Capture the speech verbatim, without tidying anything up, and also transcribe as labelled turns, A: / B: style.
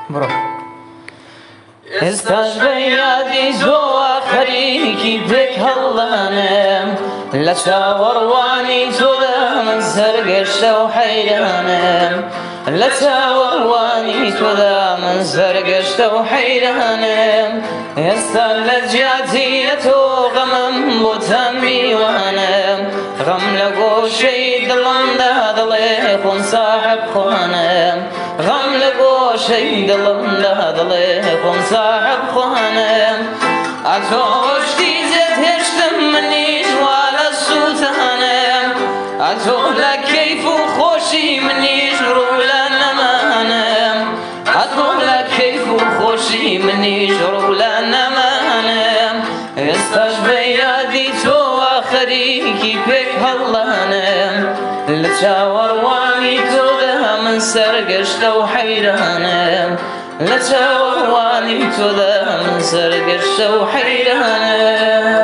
A: بڕۆ ئێستاش بە یادی زۆوە خەریکی پێک هەڵدانم لە چاوەڕوانی تۆدا من سەرگەشتە و حەیرانم لە چاوەڕوانی تۆدا من سەرگەشتە و حەیرانم ئێستا لە جیاتیە تۆ غەمم بۆتان میوانم غەم لە گۆشەی دڵمدا دەڵێ خۆم ساحب خوانم غەم لە گۆشەی دڵمدا دەڵێ خۆم ساحب خوانم ئەتۆ شتی زێت هێشتم منیش وا لە سووتانم ئەتۆ لە کەیف و خۆشی منیش ڕوو لە نەمانم ئەتۆ لە کەیف و خۆشی منیش ڕوو لە نەمانم ئێستاش بە یادی تۆوە خەریکی پێک هەڵدانم لە چاوەڕوانی تۆدا من سەرگەشتە و حەیرانم لە چاوەڕوانی تۆدا من سەرگەشتە و حەیرانم